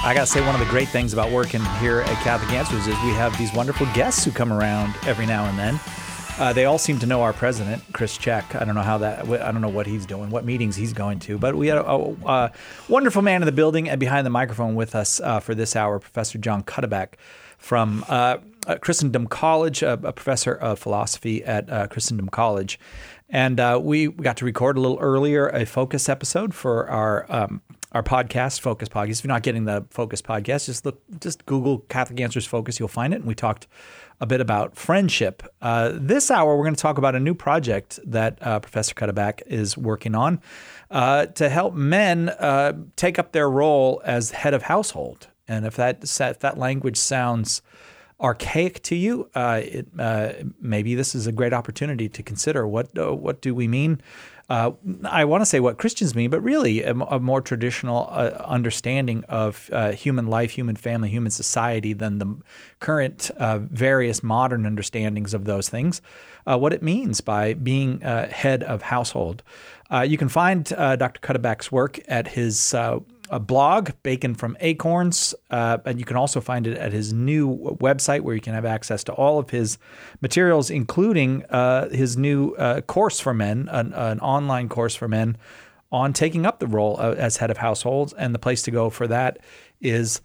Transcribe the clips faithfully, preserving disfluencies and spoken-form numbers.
I got to say, one of the great things about working here at Catholic Answers is we have these wonderful guests who come around every now and then. Uh, they all seem to know our president, Chris Check. I don't know how that. I don't know what he's doing, what meetings he's going to. But we had a, a, a wonderful man in the building and behind the microphone with us uh, for this hour, Professor John Cuddeback from uh, Christendom College, a, a professor of philosophy at uh, Christendom College. And uh, we got to record a little earlier a Focus episode for our um, our podcast, Focus Podcast. If you're not getting the Focus Podcast, just look, just Google Catholic Answers Focus. You'll find it. And we talked a bit about friendship. Uh, this hour, we're going to talk about a new project that uh, Professor Cuddeback is working on uh, to help men uh, take up their role as head of household. And if that if that language sounds archaic to you, uh, it, uh, maybe this is a great opportunity to consider what uh, what do we mean. Uh, I want to say what Christians mean, but really a, a more traditional uh, understanding of uh, human life, human family, human society than the current uh, various modern understandings of those things, uh, what it means by being uh, head of household. Uh, you can find uh, Doctor Cuddeback's work at his uh, a blog, Bacon from Acorns, uh, and you can also find it at his new website where you can have access to all of his materials, including uh, his new uh, course for men, an, an online course for men on taking up the role uh, as head of households. And the place to go for that is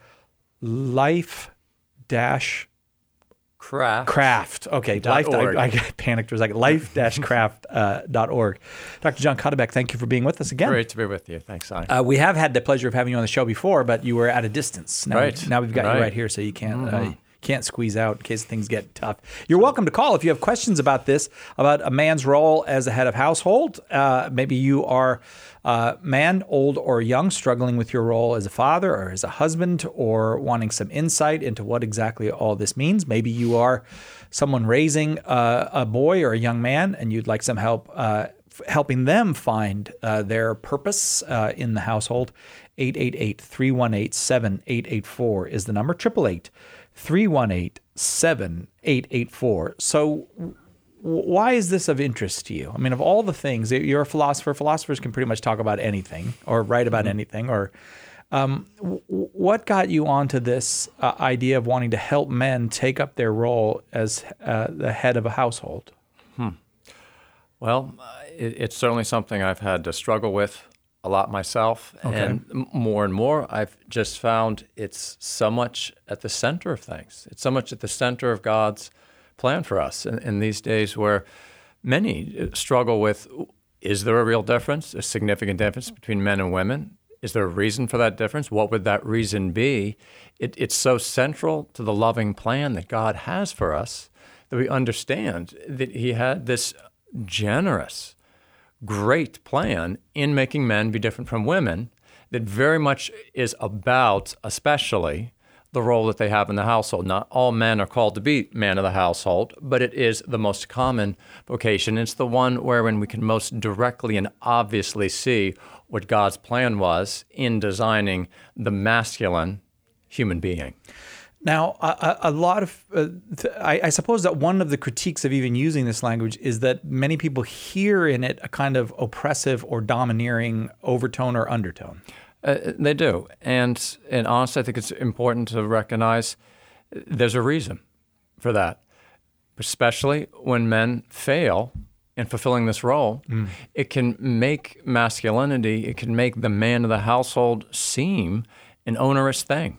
life dash Craft. Craft. Okay. Life, I, I panicked. It was like life dash craft dot org. Doctor John Cuddeback, thank you for being with us again. Great to be with you. Thanks, Si. Uh, we have had the pleasure of having you on the show before, but you were at a distance. Now, right. we, now we've got right. you right here, so you can't mm-hmm. uh, can't squeeze out in case things get tough. You're welcome to call if you have questions about this, about a man's role as a head of household. Uh, maybe you are a man, old or young, struggling with your role as a father or as a husband, or wanting some insight into what exactly all this means. Maybe you are someone raising a, a boy or a young man, and you'd like some help uh, f- helping them find uh, their purpose uh, in the household. eight eight eight, three one eight, seven eight eight four is the number. eight eight eight, three one eight, seven eight eight four. So w- why is this of interest to you? I mean, of all the things, you're a philosopher. Philosophers can pretty much talk about anything or write about mm-hmm. anything. Or um, w- what got you onto this uh, idea of wanting to help men take up their role as uh, the head of a household? Hmm. Well, it, it's certainly something I've had to struggle with a lot myself. Okay. And more and more, I've just found it's so much at the center of things. It's so much at the center of God's plan for us in, in these days where many struggle with, is there a real difference, a significant difference between men and women? Is there a reason for that difference? What would that reason be? It, it's so central to the loving plan that God has for us that we understand that He had this generous, great plan in making men be different from women that very much is about, especially, the role that they have in the household. Not all men are called to be man of the household, but it is the most common vocation. It's the one wherein we can most directly and obviously see what God's plan was in designing the masculine human being. Now, a, a lot of, uh, th- I, I suppose that one of the critiques of even using this language is that many people hear in it a kind of oppressive or domineering overtone or undertone. Uh, they do. And, and honestly, I think it's important to recognize there's a reason for that, especially when men fail in fulfilling this role. Mm. It can make masculinity, it can make the man of the household seem an onerous thing.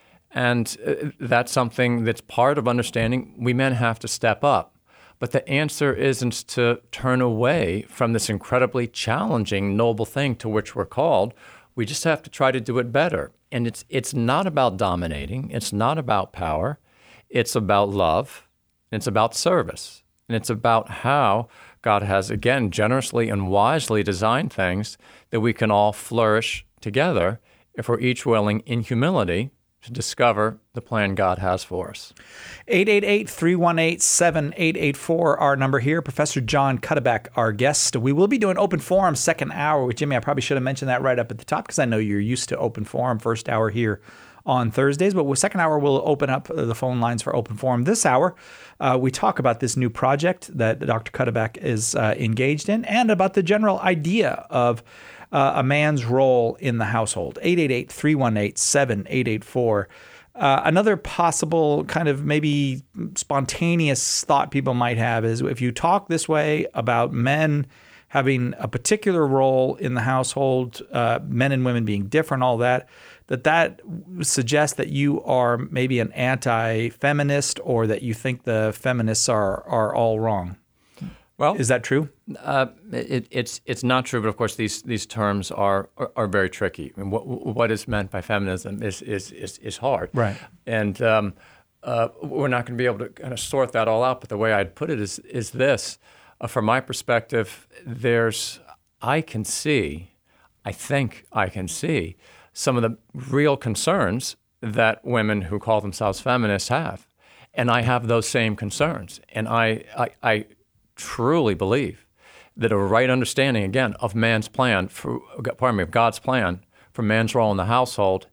And uh, that's something that's part of understanding we men have to step up. But the answer isn't to turn away from this incredibly challenging, noble thing to which we're called. We just have to try to do it better. And it's it's not about dominating. It's not about power. It's about love. And it's about service. And it's about how God has, again, generously and wisely designed things that we can all flourish together if we're each willing in humility to discover the plan God has for us. eight eight eight, three one eight, seven eight eight four, our number here. Professor John Cuddeback, our guest. We will be doing open forum second hour with Jimmy. I probably should have mentioned that right up at the top because I know you're used to open forum first hour here on Thursdays. But with second hour, we'll open up the phone lines for open forum. This hour, uh, we talk about this new project that Doctor Cuddeback is uh, engaged in and about the general idea of uh, a man's role in the household? eight eight eight, three one eight, seven eight eight four. Uh, another possible kind of maybe spontaneous thought people might have is if you talk this way about men having a particular role in the household, uh, men and women being different, all that, that that suggests that you are maybe an anti-feminist or that you think the feminists are are all wrong. Well, is that true? Uh, it, it's it's not true, but of course these these terms are are, are very tricky. I mean, what what is meant by feminism is is is, is hard, right? And um, uh, we're not going to be able to kind of sort that all out. But the way I'd put it is is this: uh, from my perspective, there's I can see, I think I can see some of the real concerns that women who call themselves feminists have, and I have those same concerns, and I I. I truly believe that a right understanding, again, of man's plan, for, pardon me, of God's plan for man's role in the household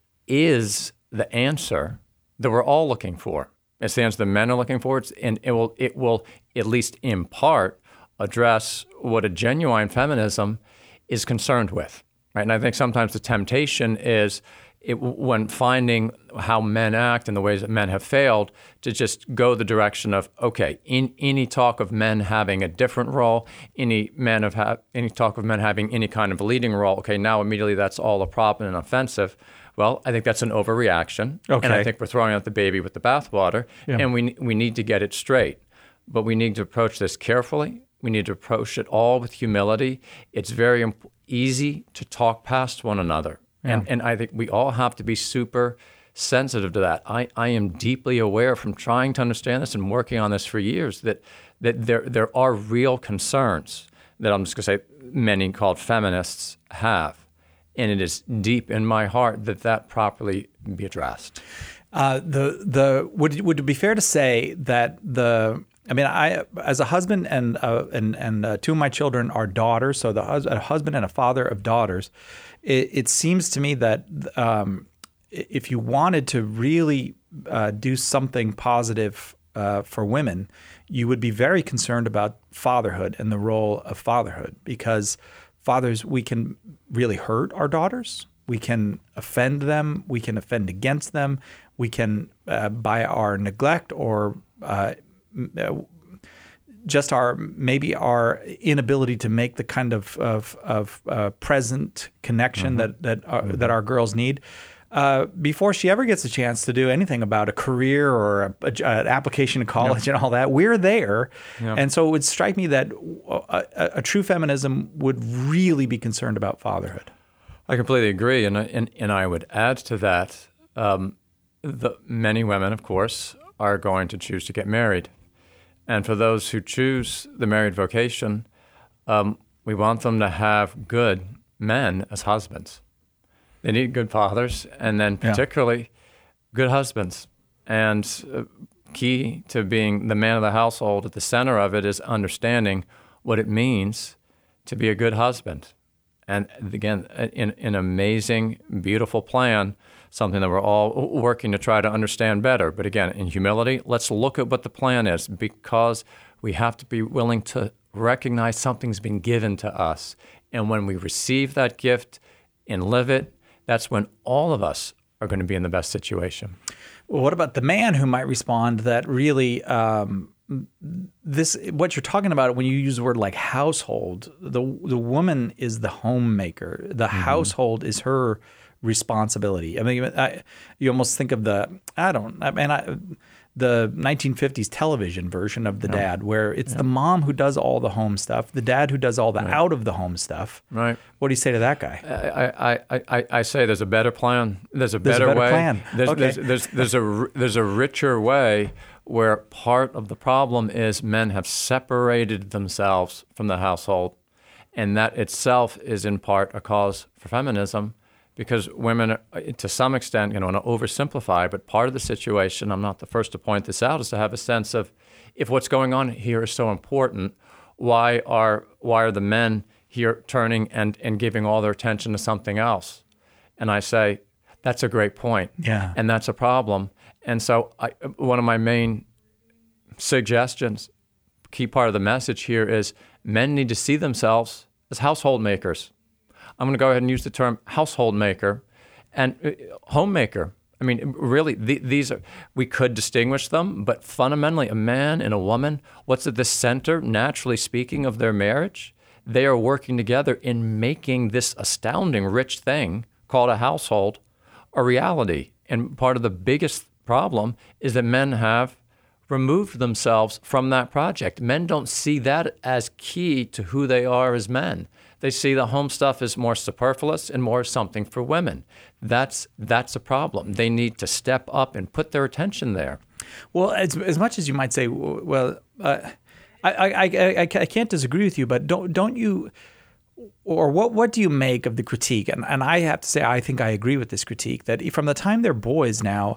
is the answer that we're all looking for. It's the answer that men are looking for, and it will, it will at least in part address what a genuine feminism is concerned with, right? And I think sometimes the temptation is It, when finding how men act and the ways that men have failed, to just go the direction of, okay, in any talk of men having a different role, any men of ha- any talk of men having any kind of a leading role, okay, now immediately that's all a problem and offensive. Well, I think that's an overreaction, okay. And I think we're throwing out the baby with the bathwater, yeah. And we we need to get it straight. But we need to approach this carefully. We need to approach it all with humility. It's very imp- easy to talk past one another. Yeah. And, and I think we all have to be super sensitive to that. I, I am deeply aware from trying to understand this and working on this for years that that there there are real concerns that I'm just going to say many called feminists have. And it is deep in my heart that that properly be addressed. Uh, the the would would it be fair to say that the I mean I as a husband and uh, and and uh, two of my children are daughters, so the hus- a husband and a father of daughters. It, it seems to me that um, if you wanted to really uh, do something positive uh, for women, you would be very concerned about fatherhood and the role of fatherhood, because fathers, we can really hurt our daughters. We can offend them. We can offend against them. We can, uh, by our neglect or uh, just our maybe our inability to make the kind of of, of uh, present connection mm-hmm. that that our, mm-hmm. that our girls need, uh, before she ever gets a chance to do anything about a career or a, a, an application to college yep. and all that, we're there. Yep. And so it would strike me that a, a, a true feminism would really be concerned about fatherhood. I completely agree, and and, and I would add to that, um, the many women, of course, are going to choose to get married. And for those who choose the married vocation, um, we want them to have good men as husbands. They need good fathers, and then particularly yeah. good husbands. And uh, key to being the man of the household, at the center of it is understanding what it means to be a good husband. And again, an, an amazing, beautiful plan, something that we're all working to try to understand better. But again, in humility, let's look at what the plan is, because we have to be willing to recognize something's been given to us. And when we receive that gift and live it, that's when all of us are going to be in the best situation. Well, what about the man who might respond that really um, this what you're talking about when you use the word like household, the the woman is the homemaker. The mm-hmm. household is her responsibility. I mean, I, you almost think of the I don't I mean I, the nineteen fifties television version of the yeah. dad, where it's yeah. the mom who does all the home stuff, the dad who does all the right. out of the home stuff. Right. What do you say to that guy? I I, I, I say there's a better plan. There's a there's better, a better way. Plan. There's, okay. there's, there's there's a there's a richer way, where part of the problem is men have separated themselves from the household, and that itself is in part a cause for feminism. Because women, to some extent, you know, want to oversimplify, but part of the situation, I'm not the first to point this out, is to have a sense of, if what's going on here is so important, why are why are the men here turning and, and giving all their attention to something else? And I say, that's a great point. Yeah. And that's a problem. And so I, one of my main suggestions, key part of the message here is, men need to see themselves as household makers. I'm going to go ahead and use the term household maker and uh, homemaker. I mean, really, the, these are, we could distinguish them, but fundamentally, a man and a woman, what's at the center, naturally speaking, of their marriage? They are working together in making this astounding, rich thing called a household a reality. And part of the biggest problem is that men have removed themselves from that project. Men don't see that as key to who they are as men. They see the home stuff as more superfluous and more something for women. That's that's a problem. They need to step up and put their attention there. Well, as as much as you might say, well, uh, I, I, I I can't disagree with you, but don't don't you, or what what do you make of the critique? And and I have to say, I think I agree with this critique that from the time they're boys now,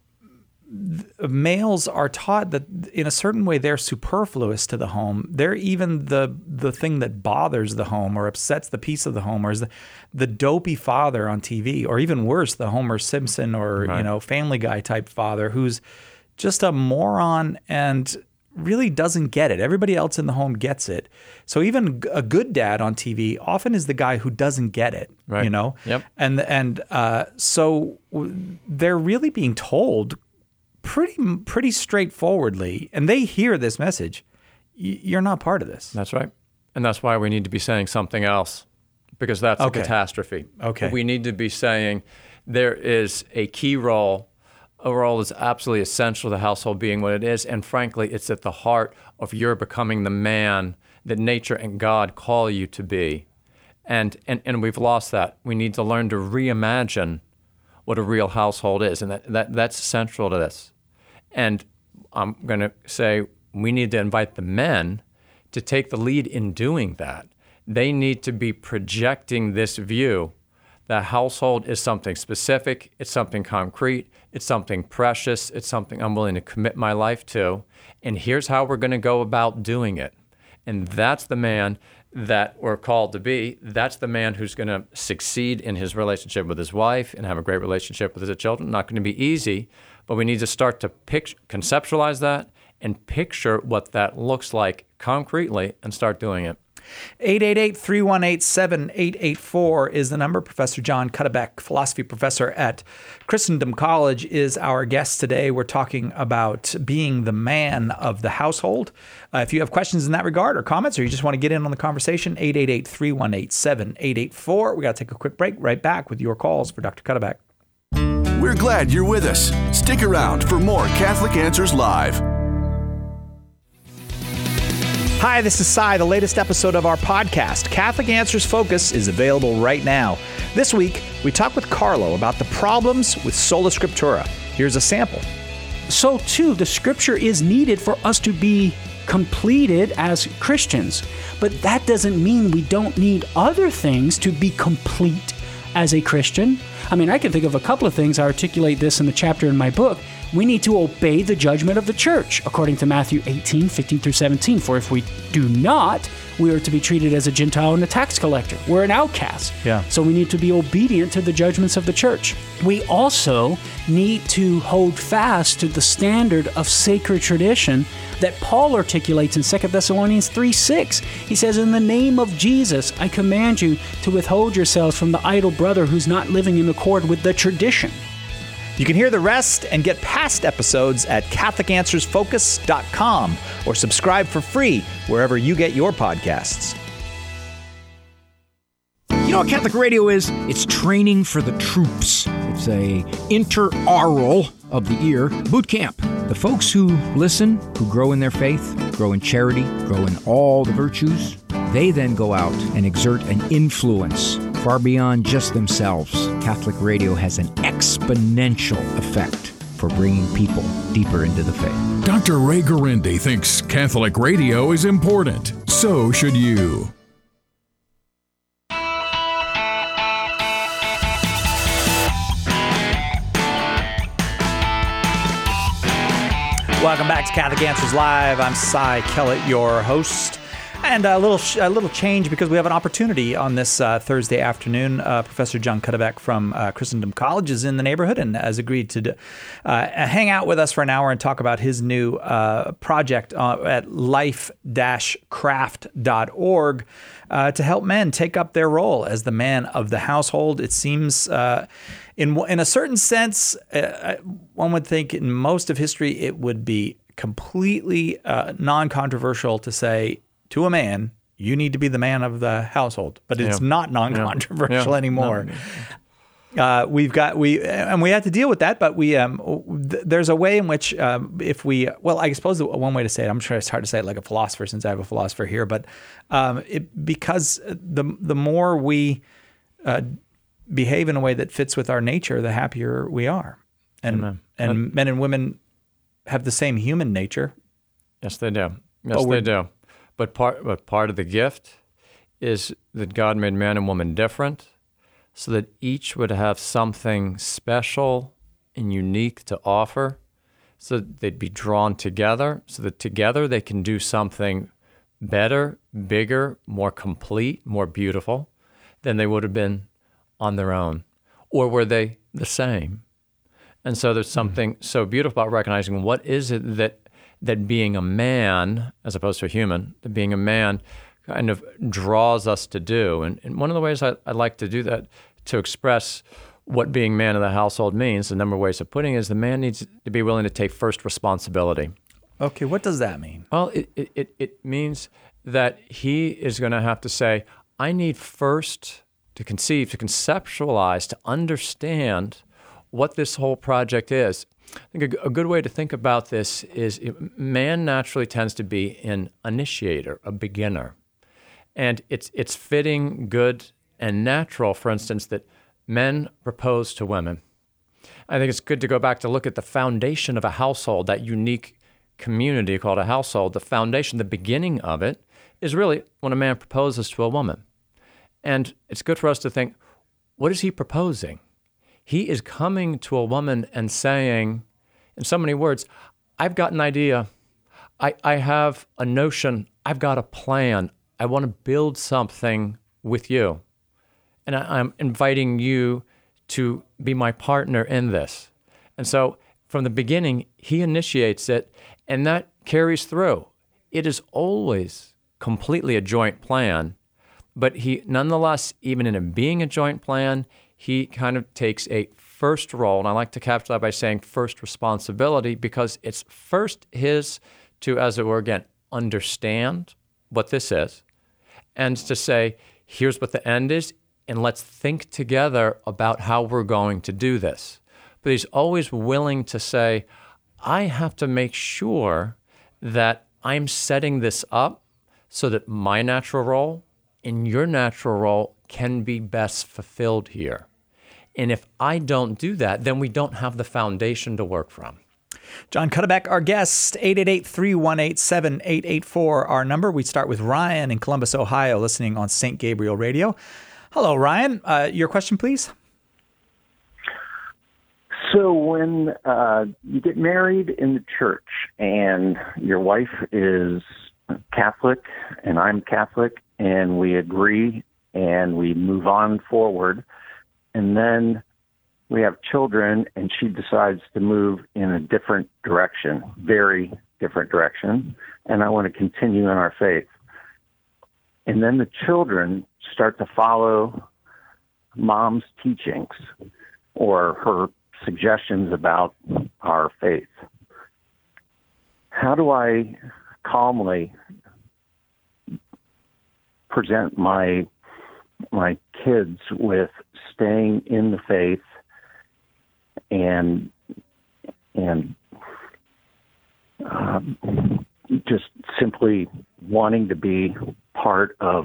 males are taught that in a certain way they're superfluous to the home. They're even the the thing that bothers the home or upsets the peace of the home, or is the, the dopey father on T V, or even worse, the Homer Simpson or right. you know Family Guy type father who's just a moron and really doesn't get it. Everybody else in the home gets it. So even a good dad on T V often is the guy who doesn't get it. Right. You know. Yep. And and uh, so they're really being told pretty pretty straightforwardly, and they hear this message, you're not part of this. That's right. And that's why we need to be saying something else, because that's okay. a catastrophe. Okay. We need to be saying there is a key role, a role that's absolutely essential to the household being what it is, and frankly, it's at the heart of your becoming the man that nature and God call you to be. And and, and we've lost that. We need to learn to reimagine what a real household is, and that, that that's central to this. And I'm going to say we need to invite the men to take the lead in doing that. They need to be projecting this view that household is something specific, it's something concrete, it's something precious, it's something I'm willing to commit my life to, and here's how we're going to go about doing it. And that's the man that we're called to be. That's the man who's going to succeed in his relationship with his wife and have a great relationship with his children. Not going to be easy, but we need to start to picture, conceptualize that and picture what that looks like concretely and start doing it. eight eight eight, three one eight, seven eight eight four is the number. Professor John Cuddebeck, philosophy professor at Christendom College, is our guest today. We're talking about being the man of the household. Uh, if you have questions in that regard or comments, or you just want to get in on the conversation, eight eight eight, three one eight, seven eight eight four. We got to take a quick break. Right back with your calls for Doctor Cuddebeck. We're glad you're with us. Stick around for more Catholic Answers Live. Hi, this is Cy. The latest episode of our podcast, Catholic Answers Focus, is available right now. This week, we talk with Carlo about the problems with Sola Scriptura. Here's a sample. So, too, the Scripture is needed for us to be completed as Christians. But that doesn't mean we don't need other things to be complete as a Christian. I mean, I can think of a couple of things. I articulate this in the chapter in my book. We need to obey the judgment of the church, according to Matthew eighteen, fifteen through seventeen. For if we do not, we are to be treated as a Gentile and a tax collector. We're an outcast. Yeah. So we need to be obedient to the judgments of the church. We also need to hold fast to the standard of sacred tradition that Paul articulates in Second Thessalonians three six. He says, in the name of Jesus, I command you to withhold yourselves from the idle brother who's not living in accord with the tradition. You can hear the rest and get past episodes at Catholic Answers Focus dot com or subscribe for free wherever you get your podcasts. You know what Catholic radio is? It's training for the troops. It's a inter-aural of the ear boot camp. The folks who listen, who grow in their faith, grow in charity, grow in all the virtues, they then go out and exert an influence far beyond just themselves. Catholic radio has an exponential effect for bringing people deeper into the faith. Doctor Ray Guarendi thinks Catholic radio is important. So should you. Welcome back to Catholic Answers Live. I'm Cy Kellett, your host. And a little a little change because we have an opportunity on this uh, Thursday afternoon. Uh, Professor John Cuddeback from uh, Christendom College is in the neighborhood and has agreed to uh, hang out with us for an hour and talk about his new uh, project uh, at life dash craft dot org uh, to help men take up their role as the man of the household. It seems, uh, in in a certain sense, uh, one would think in most of history it would be completely uh, non-controversial to say, to a man, you need to be the man of the household, but it's yeah. not non-controversial yeah. Yeah. anymore. No. Uh, we've got we and we had to deal with that, but we um, th- there's a way in which um, if we well, I suppose one way to say it, I'm sure it's hard to say it like a philosopher since I have a philosopher here, but um, it, because the the more we uh, behave in a way that fits with our nature, the happier we are, and Amen. and And, men and women have the same human nature. yes, they do. Yes, Oh, they we're- do. But part, but part of the gift is that God made man and woman different so that each would have something special and unique to offer, so that they'd be drawn together, so that together they can do something better, bigger, more complete, more beautiful than they would have been on their own. Or were they the same? And so there's something mm-hmm. so beautiful about recognizing what is it that that being a man, as opposed to a human, that being a man kind of draws us to do. And, and one of the ways I, I like to do that, to express what being man of the household means, a number of ways of putting it, is the man needs to be willing to take first responsibility. Okay, what does that mean? Well, it, it, it, it means that he is going to have to say, I need first to conceive, to conceptualize, to understand what this whole project is. I think a, a good way to think about this is it, man naturally tends to be an initiator, a beginner. And it's it's fitting, good, and natural, for instance, that men propose to women. I think it's good to go back to look at the foundation of a household, that unique community called a household. The foundation, the beginning of it, is really when a man proposes to a woman. And it's good for us to think, what is he proposing? He is coming to a woman and saying, in so many words, I've got an idea. I, I have a notion. I've got a plan. I want to build something with you. And I, I'm inviting you to be my partner in this. And so from the beginning, he initiates it, and that carries through. It is always completely a joint plan, but he nonetheless, even in it being a joint plan, he kind of takes a first role, and I like to capture that by saying first responsibility, because it's first his to, as it were, again, understand what this is, and to say, here's what the end is, and let's think together about how we're going to do this. But he's always willing to say, I have to make sure that I'm setting this up so that my natural role and your natural role can be best fulfilled here. And if I don't do that, then we don't have the foundation to work from. John Cuddeback, our guest, eight eight eight, three one eight, seven eight eight four, our number. We start with Ryan in Columbus, Ohio, listening on Saint Gabriel Radio. Hello, Ryan. Uh, your question, please. So when uh, you get married in the church and your wife is Catholic and I'm Catholic, and we agree and we move on forward, and then we have children, and she decides to move in a different direction, very different direction, and I want to continue in our faith. And then the children start to follow mom's teachings or her suggestions about our faith. How do I calmly present my my kids with staying in the faith and and um, just simply wanting to be part of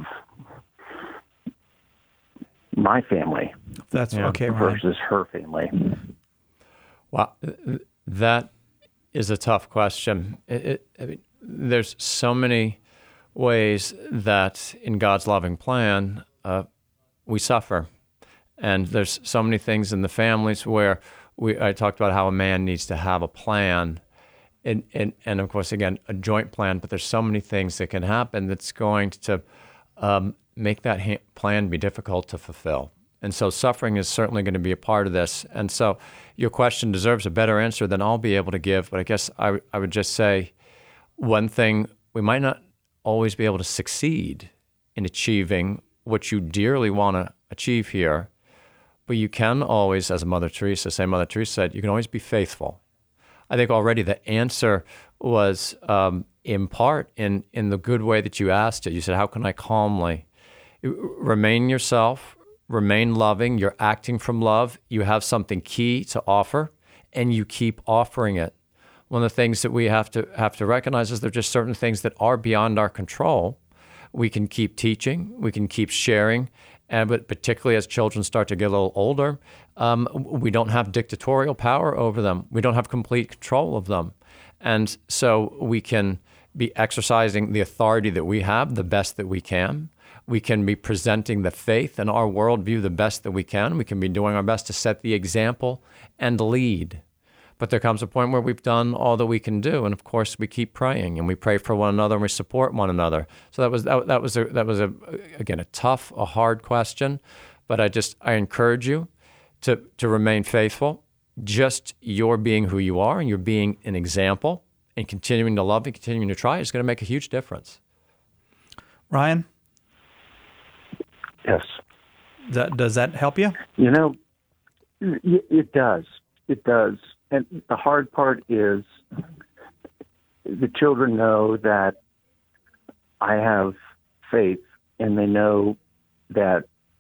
my family? That's Yeah. okay, Ryan. Versus her family. Wow, that is a tough question. It, it, I mean, there's so many ways that in God's loving plan uh, we suffer, and there's so many things in the families where we. I talked about how a man needs to have a plan, and, and, and of course, again, a joint plan, but there's so many things that can happen that's going to um, make that ha- plan be difficult to fulfill. And so suffering is certainly going to be a part of this. And so your question deserves a better answer than I'll be able to give. But I guess I, w- I would just say one thing, we might not always be able to succeed in achieving what you dearly want to achieve here, but you can always, as Mother Teresa, same Mother Teresa said, you can always be faithful. I think already the answer was um, in part in, in the good way that you asked it. You said, how can I calmly remain yourself, remain loving, you're acting from love, you have something key to offer, and you keep offering it. One of the things that we have to have to recognize is there are just certain things that are beyond our control. We can keep teaching, we can keep sharing, and but particularly as children start to get a little older, um, we don't have dictatorial power over them. We don't have complete control of them. And so we can be exercising the authority that we have the best that we can. We can be presenting the faith and our worldview the best that we can. We can be doing our best to set the example and lead. But there comes a point where we've done all that we can do, and of course we keep praying, and we pray for one another, and we support one another. So that was that, that was a, that was a again a tough, a hard question, but I just I encourage you to to remain faithful. Just your being who you are, and you're being an example, and continuing to love and continuing to try is going to make a huge difference. Ryan? Yes. That, does that help you? You know, it, it does. It does. And the hard part is the children know that I have faith, and they know that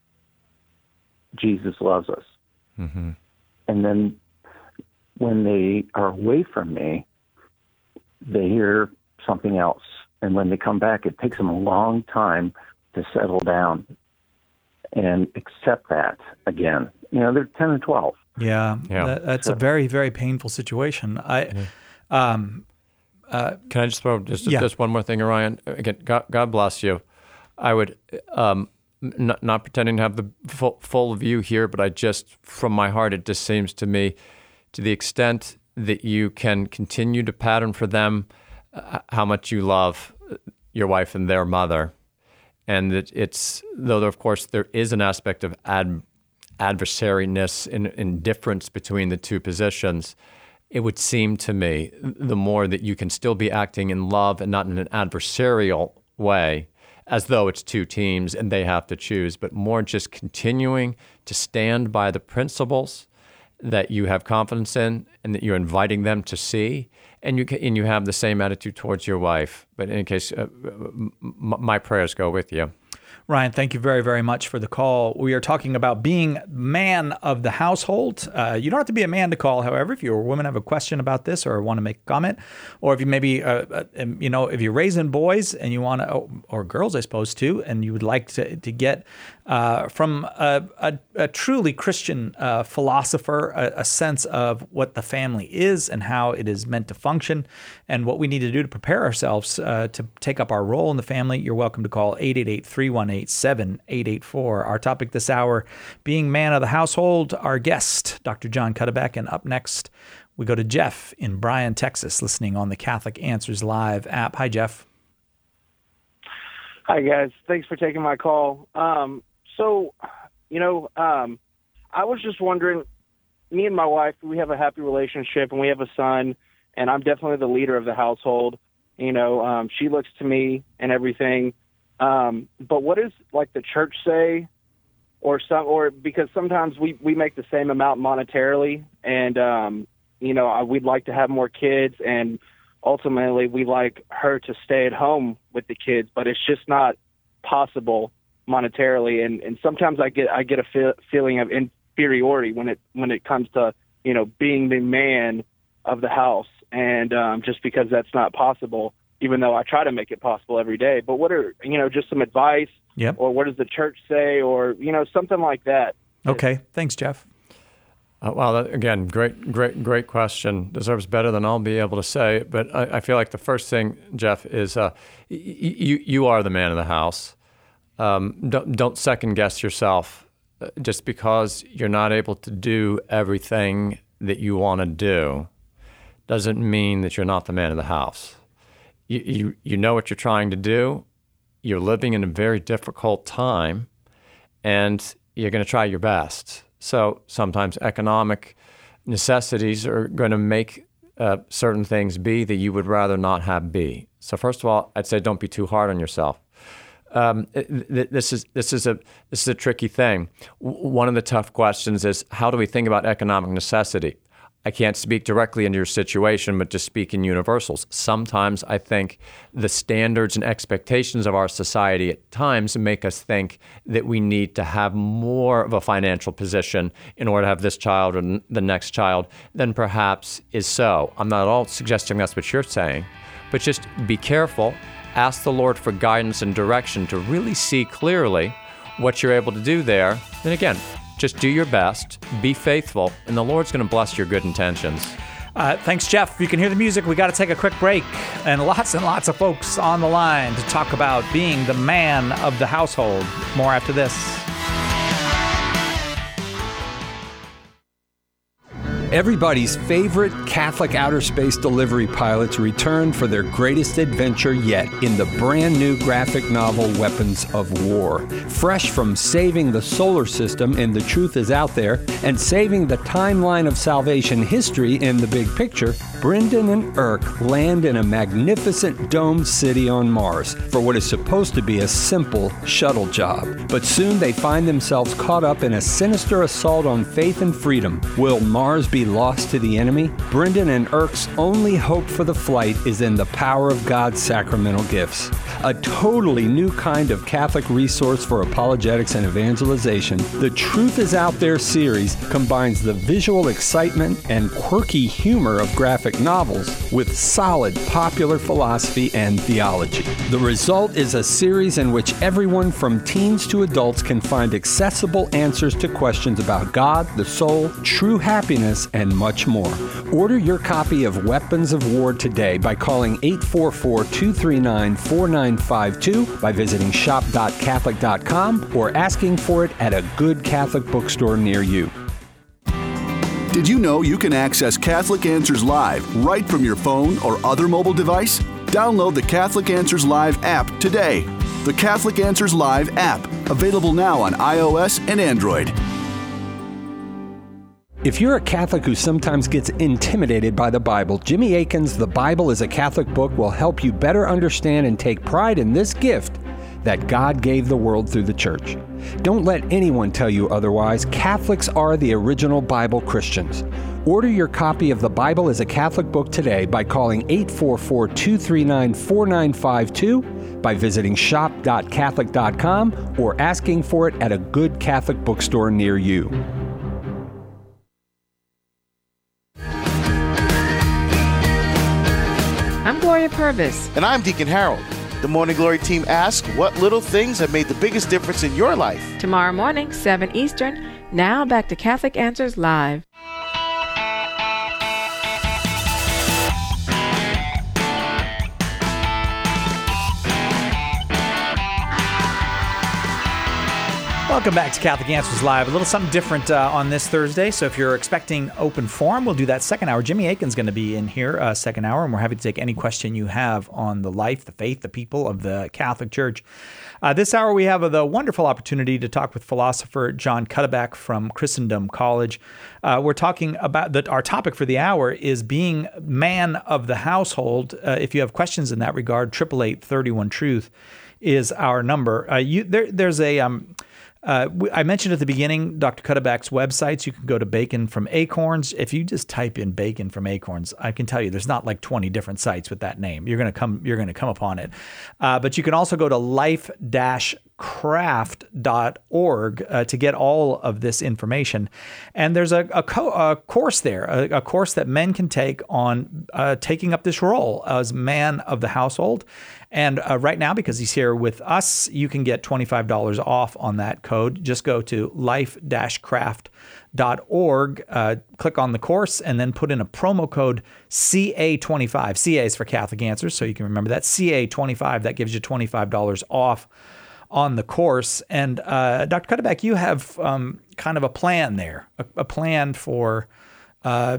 Jesus loves us. Mm-hmm. And then when they are away from me, they hear something else. And when they come back, it takes them a long time to settle down and accept that again. You know, they're ten and twelve. Yeah, Yeah. That, that's a very, very painful situation. I, um, uh, Can I just throw just, Yeah. just one more thing, Ryan? Again, God, God bless you. I would, um, not, not pretending to have the full, full view here, but I just, from my heart, it just seems to me, to the extent that you can continue to pattern for them uh, how much you love your wife and their mother, and that it's, though of course there is an aspect of ad, adversariness and indifference between the two positions, it would seem to me the more that you can still be acting in love and not in an adversarial way, as though it's two teams and they have to choose, but more just continuing to stand by the principles that you have confidence in and that you're inviting them to see, and you can, and you have the same attitude towards your wife. But in any case, uh, m- my prayers go with you. Ryan, thank you very, very much for the call. We are talking about being man of the household. Uh, you don't have to be a man to call, however. If you're a woman, have a question about this or want to make a comment, or if you maybe, uh, uh, you know, if you're raising boys and you want to, or girls, I suppose, too, and you would like to, to get uh, from a, a, a truly Christian uh, philosopher a, a sense of what the family is and how it is meant to function and what we need to do to prepare ourselves uh, to take up our role in the family, you're welcome to call eight eight eight, three one eight, seven eight eight four. Our topic this hour, being man of the household. Our guest, Doctor John Cuddebeck. And up next, we go to Jeff in Bryan, Texas, listening on the Catholic Answers Live app. Hi, Jeff. Hi, guys. Thanks for taking my call. Um, so, you know, um, I was just wondering, me and my wife, we have a happy relationship and we have a son, and I'm definitely the leader of the household. You know, um, she looks to me and everything. Um, but what does like the church say, or some, or because sometimes we, we make the same amount monetarily, and um, you know, I, we'd like to have more kids, and ultimately we like her to stay at home with the kids, but it's just not possible monetarily, and, and sometimes I get I get a feel, feeling of inferiority when it when it comes to, you know, being the man of the house, and um, just because that's not possible. Even though I try to make it possible every day. But what are, you know, just some advice, Yep. or what does the church say, or, you know, something like that. Okay. Thanks, Jeff. Uh, wow, that, again, great, great, great question. Deserves better than I'll be able to say. But I, I feel like the first thing, Jeff, is uh, y- you you are the man of the house. Um, don't, don't second guess yourself uh, just because you're not able to do everything that you want to do. doesn't mean that you're not the man of the house. You, you, you know what you're trying to do. You're living in a very difficult time, and you're going to try your best. So sometimes economic necessities are going to make uh, certain things be that you would rather not have be. So first of all, I'd say don't be too hard on yourself. Um, th- this is this is a this is a tricky thing. W- one of the tough questions is, how do we think about economic necessity? I can't speak directly into your situation, but just speak in universals. Sometimes I think the standards and expectations of our society at times make us think that we need to have more of a financial position in order to have this child or the next child than perhaps is so. I'm not at all suggesting that's what you're saying, but just be careful. Ask the Lord for guidance and direction to really see clearly what you're able to do there. And again, just do your best, be faithful, and the Lord's going to bless your good intentions. Uh, thanks, Jeff. You can hear the music. We got to take a quick break. And lots and lots of folks on the line to talk about being the man of the household. More after this. Everybody's favorite Catholic outer space delivery pilots returned for their greatest adventure yet in the brand new graphic novel Weapons of War. Fresh from saving the solar system in The Truth Is Out There and saving the timeline of salvation history in The Big Picture, Brendan and Irk land in a magnificent domed city on Mars for what is supposed to be a simple shuttle job. But soon they find themselves caught up in a sinister assault on faith and freedom. Will Mars be lost to the enemy? Brendan and Irk's only hope for the flight is in the power of God's sacramental gifts. A totally new kind of Catholic resource for apologetics and evangelization, The Truth Is Out There series combines the visual excitement and quirky humor of graphic novels with solid popular philosophy and theology. The result is a series in which everyone from teens to adults can find accessible answers to questions about God, the soul, true happiness, and much more. Order your copy of Weapons of War today by calling eight four four, two three nine, four nine five two, by visiting shop dot catholic dot com, or asking for it at a good Catholic bookstore near you. Did you know you can access Catholic Answers Live right from your phone or other mobile device? Download the Catholic Answers Live app today. The Catholic Answers Live app, available now on iOS and Android. If you're a Catholic who sometimes gets intimidated by the Bible, Jimmy Akin's The Bible is a Catholic Book will help you better understand and take pride in this gift that God gave the world through the church. Don't let anyone tell you otherwise. Catholics are the original Bible Christians. Order your copy of The Bible as a Catholic Book today by calling eight four four, two three nine, four nine five two, by visiting shop dot catholic dot com, or asking for it at a good Catholic bookstore near you. I'm Gloria Purvis. And I'm Deacon Harold. The Morning Glory team asks, what little things have made the biggest difference in your life? Tomorrow morning, seven Eastern. Now back to Catholic Answers Live. Welcome back to Catholic Answers Live. A little something different uh, on this Thursday. So if you're expecting open forum, we'll do that second hour. Jimmy Akin's going to be in here uh, second hour, and we're happy to take any question you have on the life, the faith, the people of the Catholic Church. Uh, this hour, we have the wonderful opportunity to talk with philosopher John Cuddeback from Christendom College. Uh, we're talking about that. Our topic for the hour is being man of the household. Uh, if you have questions in that regard, eight eight eight, three one, truth is our number. Uh, you, there, there's a... Um, Uh, I mentioned at the beginning, Doctor Cuddeback's websites. You can go to Bacon from Acorns. If you just type in Bacon from Acorns, I can tell you there's not like twenty different sites with that name. You're going to come. You're going to come upon it. Uh, but you can also go to life dash craft dot org uh, to get all of this information. And there's a, a, co- a course there, a, a course that men can take on uh, taking up this role as man of the household. And uh, right now, because he's here with us, you can get twenty-five dollars off on that code. Just go to life dash craft dot org, uh, click on the course, and then put in a promo code C A twenty-five. C A is for Catholic Answers, so you can remember that. C A twenty-five, that gives you twenty-five dollars off on the course. And uh, Doctor Cuddeback, you have um, kind of a plan there, a, a plan for uh,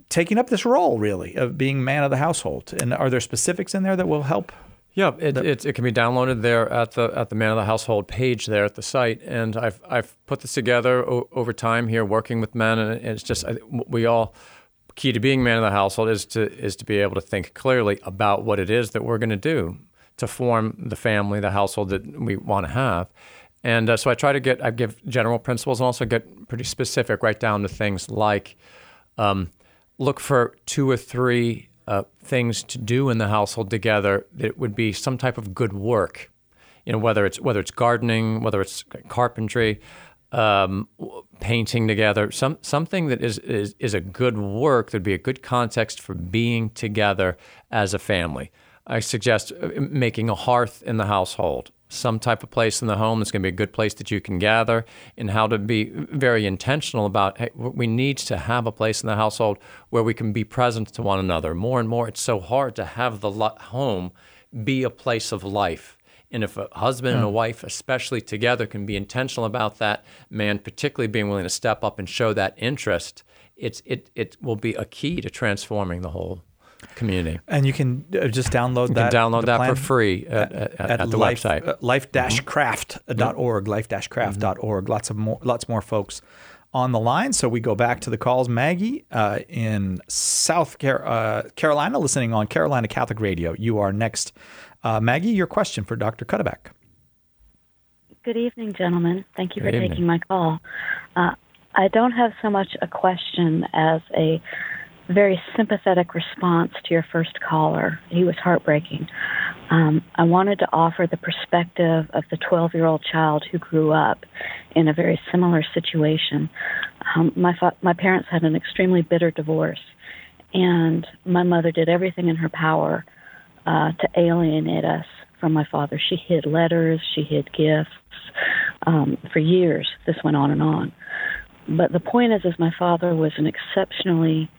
taking up this role, really, of being man of the household. And are there specifics in there that will help? Yeah, it, it, it can be downloaded there at the at the Man of the Household page there at the site, and I've I've put this together o- over time here, working with men, and it's just I, we all key to being man of the household is to is to be able to think clearly about what it is that we're going to do to form the family, the household that we want to have, and uh, so I try to get I give general principles and also get pretty specific, right down to things like um, look for two or three. Uh, things to do in the household together that would be some type of good work, you know, whether it's whether it's gardening, whether it's carpentry, um, painting together, some something that is, is is a good work that'd be a good context for being together as a family. I suggest making a hearth in the household, some type of place in the home that's going to be a good place that you can gather, and how to be very intentional about, hey, we need to have a place in the household where we can be present to one another. More and more, it's so hard to have the lo- home be a place of life. And if a husband and a wife, especially together, can be intentional about that, man, particularly being willing to step up and show that interest, it's it it will be a key to transforming the whole community. And you can uh, just download you that. can download that plan for free at, at, at, at the life, website. Uh, life dash craft dot org, mm-hmm. life dash craft dot org. Mm-hmm. Lots of more, lots more folks on the line. So we go back to the calls. Maggie uh, in South Car- uh, Carolina, listening on Carolina Catholic Radio. You are next. Uh, Maggie, your question for Doctor Cuddeback. Good evening, gentlemen. Thank you Good for evening. taking my call. Uh, I don't have so much a question as a very sympathetic response to your first caller. He was heartbreaking. Um, I wanted to offer the perspective of the twelve-year-old child who grew up in a very similar situation. Um, my fa- my parents had an extremely bitter divorce, and my mother did everything in her power uh, to alienate us from my father. She hid letters, she hid gifts. Um, for years, this went on and on. But the point is, is my father was an exceptionally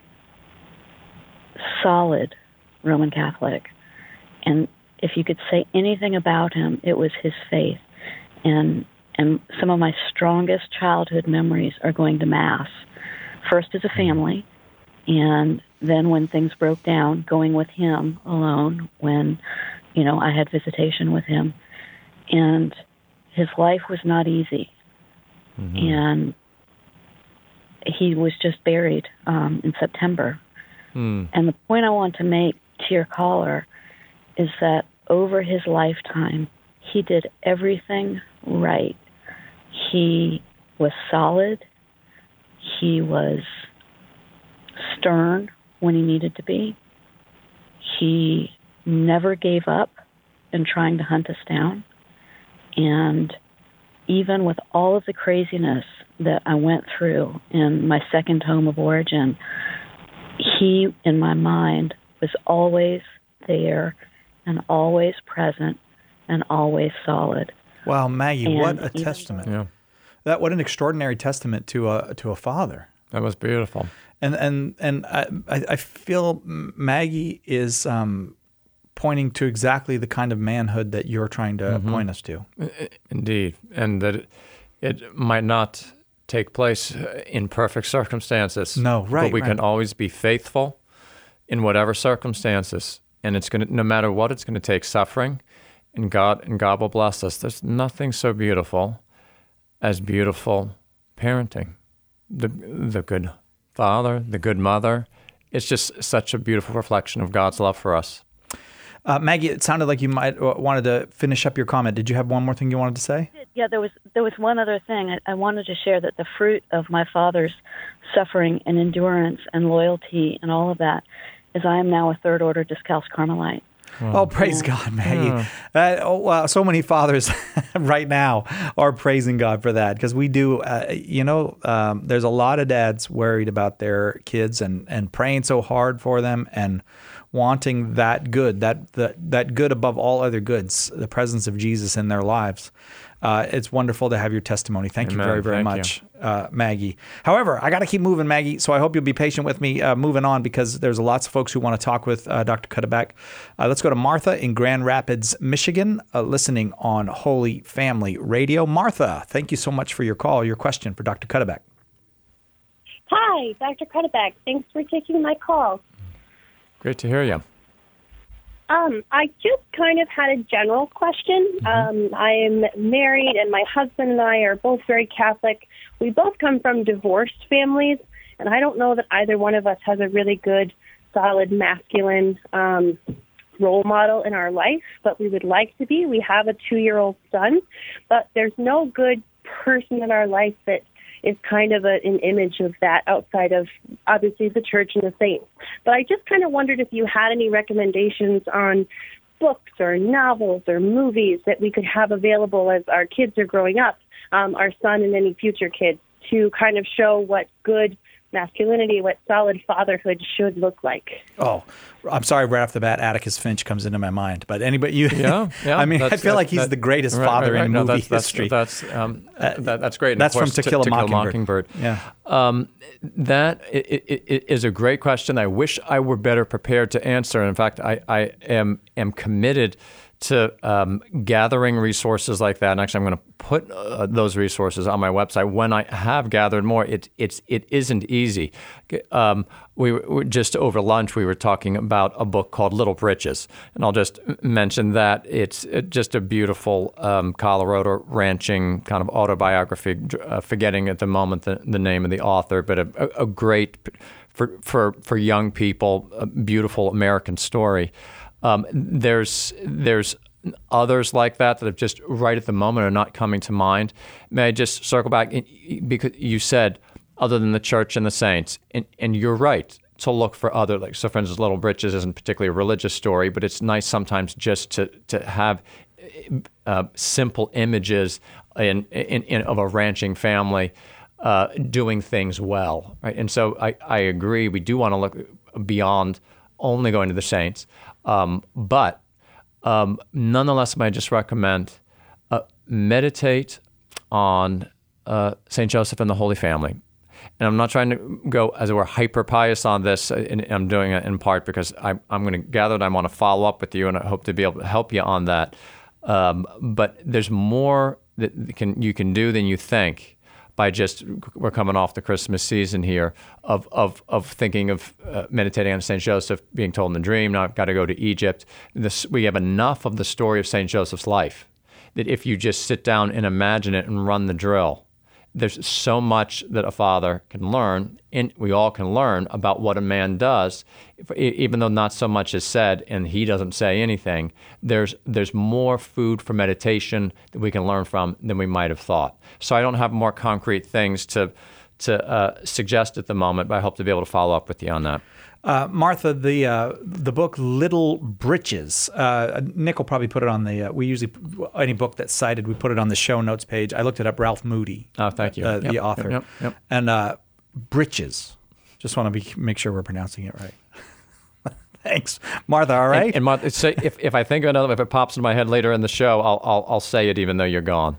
solid Roman Catholic. And if you could say anything about him, it was his faith. And and some of my strongest childhood memories are going to Mass. First as a family, and then when things broke down, going with him alone when, you know, I had visitation with him. And his life was not easy. Mm-hmm. And he was just buried um, in September. Mm. And the point I want to make to your caller is that over his lifetime, he did everything right. He was solid. He was stern when he needed to be. He never gave up in trying to hunt us down. And even with all of the craziness that I went through in my second home of origin, he, in my mind, was always there and always present and always solid. Wow, Maggie, and what a testament! Yeah. That what an extraordinary testament to a to a father. That was beautiful. And and and I I feel Maggie is um, pointing to exactly the kind of manhood that you're trying to mm-hmm. point us to. Indeed, and that it, it might not take place in perfect circumstances. No, right. But we right. can always be faithful in whatever circumstances, and it's going to, no matter what, it's going to take suffering, and God and God will bless us. There's nothing so beautiful as beautiful parenting. The the good father, the good mother. It's just such a beautiful reflection of God's love for us. Uh, Maggie, it sounded like you might uh, wanted to finish up your comment. Did you have one more thing you wanted to say? Yeah, there was there was one other thing. I, I wanted to share that the fruit of my father's suffering and endurance and loyalty and all of that is I am now a third order Discalced Carmelite. Oh, praise yeah. God, Maggie. Yeah. Uh, oh, wow. So many fathers right now are praising God for that because we do, uh, you know, um, there's a lot of dads worried about their kids and, and praying so hard for them and wanting that good, that, that, that good above all other goods, the presence of Jesus in their lives. Uh, it's wonderful to have your testimony. Thank Amen. you very, very Thank much, uh, Maggie. However, I got to keep moving, Maggie, so I hope you'll be patient with me uh, moving on because there's lots of folks who want to talk with uh, Doctor Cuddeback. Uh, let's go to Martha in Grand Rapids, Michigan, uh, listening on Holy Family Radio. Martha, thank you so much for your call, your question for Doctor Cuddeback. Hi, Doctor Cuddeback. Thanks for taking my call. Great to hear you. Um, I just kind of had a general question. Um, I am married, and my husband and I are both very Catholic. We both come from divorced families, and I don't know that either one of us has a really good, solid, masculine um, role model in our life, but we would like to be. We have a two-year-old son, but there's no good person in our life that is kind of a, an image of that outside of, obviously, the church and the saints. But I just kind of wondered if you had any recommendations on books or novels or movies that we could have available as our kids are growing up, um, our son and any future kids, to kind of show what good masculinity, what solid fatherhood should look like. Oh, I'm sorry, right off the bat, Atticus Finch comes into my mind. But anybody, you, yeah, yeah. I mean, I feel that, like he's that, the greatest right, father right, right. in no, movie that's, history. That's that's, um, uh, that, that's great. And that's of course, from To Kill a to, to Mockingbird. Kill a Mockingbird. Yeah, um, that it, it, it is a great question. I wish I were better prepared to answer. In fact, I, I am am committed to um, gathering resources like that. And actually, I'm going to put uh, those resources on my website when I have gathered more. It it's it isn't easy. Um, we were, just over lunch, we were talking about a book called Little Britches, and I'll just mention that it's just a beautiful um, Colorado ranching kind of autobiography. Uh, forgetting at the moment the, the name of the author, but a, a great for for for young people, a beautiful American story. Um, there's there's others like that that have just right at the moment are not coming to mind. May I just circle back? Because you said other than the church and the saints, and, and you're right to look for other, like, so for instance, Little Britches isn't particularly a religious story, but it's nice sometimes just to to have uh, simple images in, in, in of a ranching family uh, doing things well, right? And so I, I agree. We do want to look beyond only going to the saints. Um, but um, nonetheless, I just recommend uh, meditate on uh, Saint Joseph and the Holy Family. And I'm not trying to go, as it were, hyper pious on this. And I'm doing it in part because I, I'm going to gather that I want to follow up with you, and I hope to be able to help you on that. Um, but there's more that can you can do than you think. By just, we're coming off the Christmas season here, of of of thinking of uh, meditating on Saint Joseph, being told in the dream, now I've got to go to Egypt. This, we have enough of the story of Saint Joseph's life that if you just sit down and imagine it and run the drill, there's so much that a father can learn, and we all can learn about what a man does, even though not so much is said and he doesn't say anything. There's there's more food for meditation that we can learn from than we might have thought. So I don't have more concrete things to to uh, suggest at the moment, but I hope to be able to follow up with you on that. Uh, Martha, the uh, the book Little Britches, uh, Nick will probably put it on the, uh, we usually, any book that's cited, we put it on the show notes page. I looked it up, Ralph Moody. Oh, thank you. Uh, yep, the author. Yep, yep, yep. And uh, Britches, just want to be make sure we're pronouncing it right. Thanks. Martha, all right? And, and Martha, say, if, if I think of another, if it pops in my head later in the show, I'll, I'll, I'll say it even though you're gone.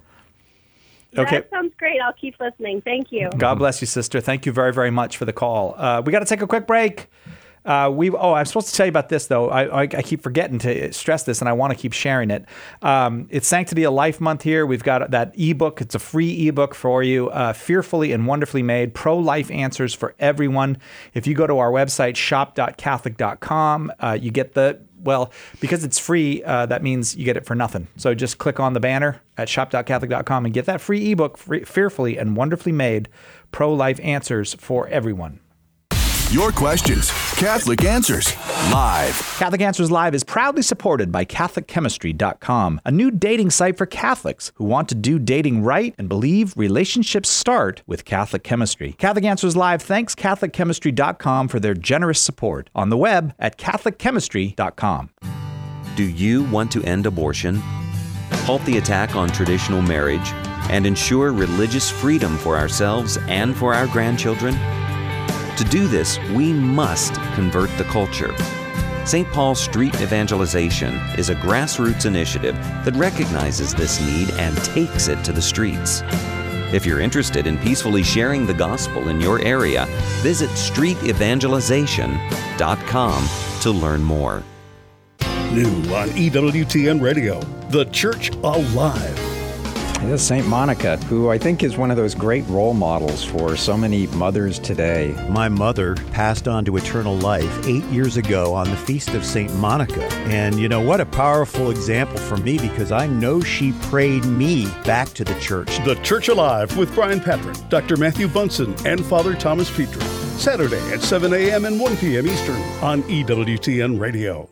Okay. That sounds great. I'll keep listening. Thank you. God bless you, sister. Thank you very, very much for the call. Uh, we got to take a quick break. Uh, we oh, I'm supposed to tell you about this though. I, I, I keep forgetting to stress this, and I want to keep sharing it. Um, it's Sanctity of Life Month here. We've got that ebook. It's a free ebook for you. Uh, Fearfully and Wonderfully Made: Pro-Life Answers for Everyone. If you go to our website shop dot catholic dot com, uh, you get the well because it's free. Uh, that means you get it for nothing. So just click on the banner at shop dot catholic dot com and get that free ebook, free, Fearfully and Wonderfully Made: Pro-Life Answers for Everyone. Your questions, Catholic Answers, live. Catholic Answers Live is proudly supported by Catholic Chemistry dot com, a new dating site for Catholics who want to do dating right and believe relationships start with Catholic chemistry. Catholic Answers Live thanks Catholic Chemistry dot com for their generous support on the web at Catholic Chemistry dot com. Do you want to end abortion, halt the attack on traditional marriage, and ensure religious freedom for ourselves and for our grandchildren? To do this, we must convert the culture. Saint Paul Street Evangelization is a grassroots initiative that recognizes this need and takes it to the streets. If you're interested in peacefully sharing the gospel in your area, visit street evangelization dot com to learn more. New on E W T N Radio, The Church Alive. Yeah, Saint Monica, who I think is one of those great role models for so many mothers today. My mother passed on to eternal life eight years ago on the Feast of Saint Monica. And you know, what a powerful example for me, because I know she prayed me back to the church. The Church Alive with Brian Patrick, Doctor Matthew Bunson, and Father Thomas Petrie. Saturday at seven a.m. and one p.m. Eastern on E W T N Radio.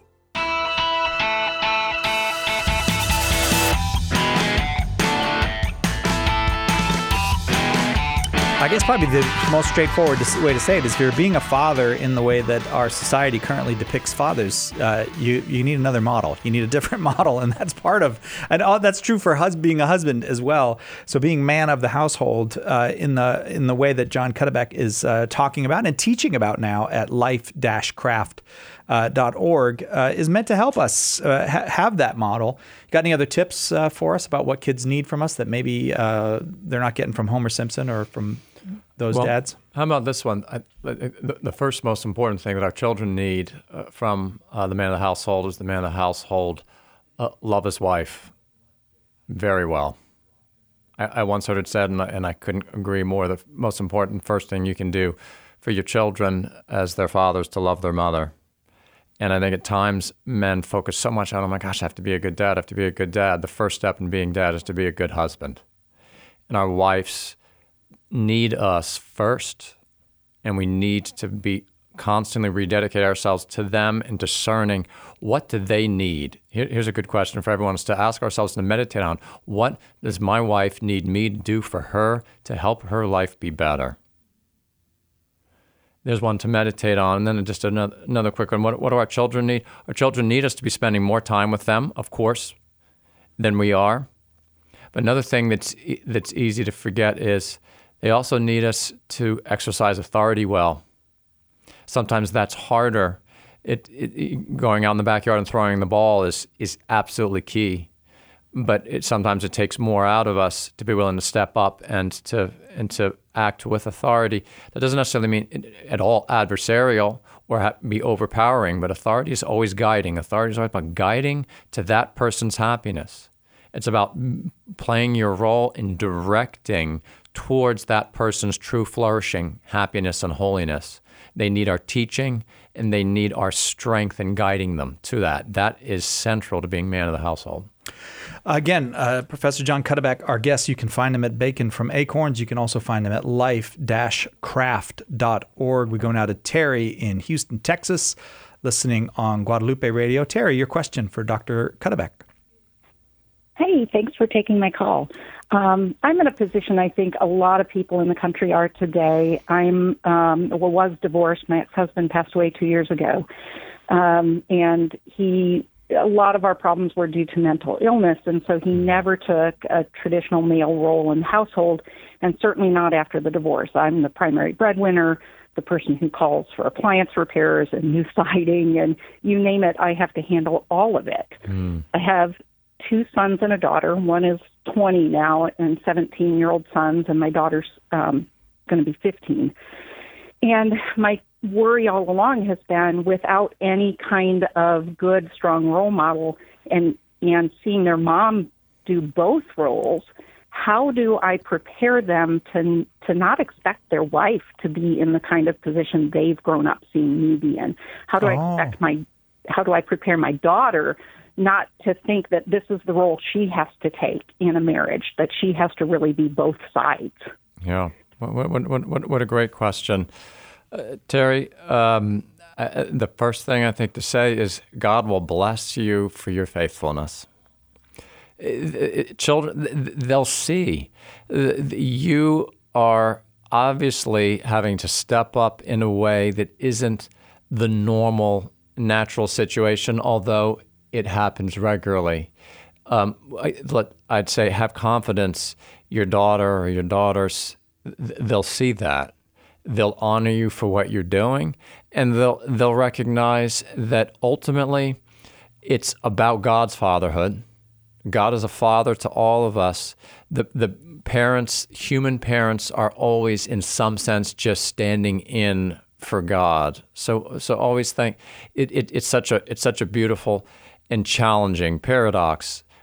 I guess probably the most straightforward way to say it is, if you're being a father in the way that our society currently depicts fathers, uh, you you need another model. You need a different model, and that's part of, and all, that's true for hus- being a husband as well. So being man of the household uh, in the in the way that John Cuddeback is uh, talking about and teaching about now at life dash craft dot org uh, is meant to help us uh, ha- have that model. Got any other tips uh, for us about what kids need from us that maybe uh, they're not getting from Homer Simpson or from those well, dads? How about this one? I, the, the first most important thing that our children need uh, from uh, the man of the household is the man of the household uh, love his wife very well. I, I once heard it said, and I, and I couldn't agree more, the most important first thing you can do for your children as their fathers to love their mother. And I think at times men focus so much on, oh my gosh, I have to be a good dad, I have to be a good dad. The first step in being dad is to be a good husband. And our wives need us first, and we need to be constantly rededicate ourselves to them and discerning what do they need. Here, here's a good question for everyone, is to ask ourselves to meditate on, what does my wife need me to do for her to help her life be better? There's one to meditate on. And then just another, another quick one. What, what do our children need? Our children need us to be spending more time with them, of course, than we are. But another thing that's that's easy to forget is they also need us to exercise authority well. Sometimes that's harder. It, it, going out in the backyard and throwing the ball is is absolutely key. But it, sometimes it takes more out of us to be willing to step up and to and to act with authority. That doesn't necessarily mean at all adversarial or ha- be overpowering, but authority is always guiding. Authority is always about guiding to that person's happiness. It's about playing your role in directing towards that person's true flourishing, happiness, and holiness. They need our teaching, and they need our strength in guiding them to that. That is central to being man of the household. Again, uh, Professor John Cuddeback, our guest. You can find him at Bacon from Acorns. You can also find him at life dash craft dot org. We go now to Terry in Houston, Texas, listening on Guadalupe Radio. Terry, your question for Doctor Cuddeback. Hey, thanks for taking my call. Um, I'm in a position I think a lot of people in the country are today. I'm um, well, was divorced. My ex-husband passed away two years ago, um, and he. A lot of our problems were due to mental illness, and so he never took a traditional male role in the household, and certainly not after the divorce. I'm the primary breadwinner, the person who calls for appliance repairs and new siding, and you name it, I have to handle all of it. Mm. I have two sons and a daughter. One is twenty now and seventeen-year-old sons, and my daughter's um, going to be fifteen. And my worry all along has been, without any kind of good, strong role model and and seeing their mom do both roles, how do I prepare them to to not expect their wife to be in the kind of position they've grown up seeing me be in? How do oh. I expect my how do I prepare my daughter not to think that this is the role she has to take in a marriage, that she has to really be both sides? Yeah, what what what what, what a great question. Uh, Terry, um, uh, the first thing I think to say is God will bless you for your faithfulness. It, it, children, they'll see. You are obviously having to step up in a way that isn't the normal, natural situation, although it happens regularly. Um, I, let, I'd say have confidence. Your daughter or your daughters, they'll see that. They'll honor you for what you're doing, and they'll they'll recognize that ultimately it's about God's fatherhood. God is a father to all of us. The the parents, human parents, are always in some sense just standing in for God. So so always think it, it it's such a it's such a beautiful and challenging paradox.